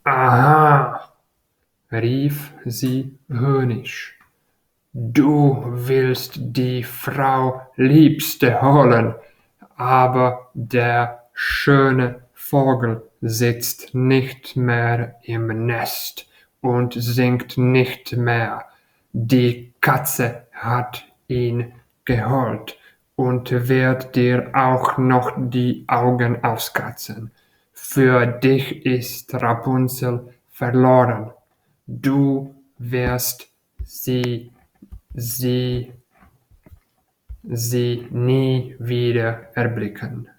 Aha, rief sie höhnisch, du willst die Frau Liebste holen, aber der schöne Vogel sitzt nicht mehr im Nest und singt nicht mehr. Die Katze hat ihn geholt und wird dir auch noch die Augen auskratzen. Für dich ist Rapunzel verloren. Du wirst sie nie wieder erblicken.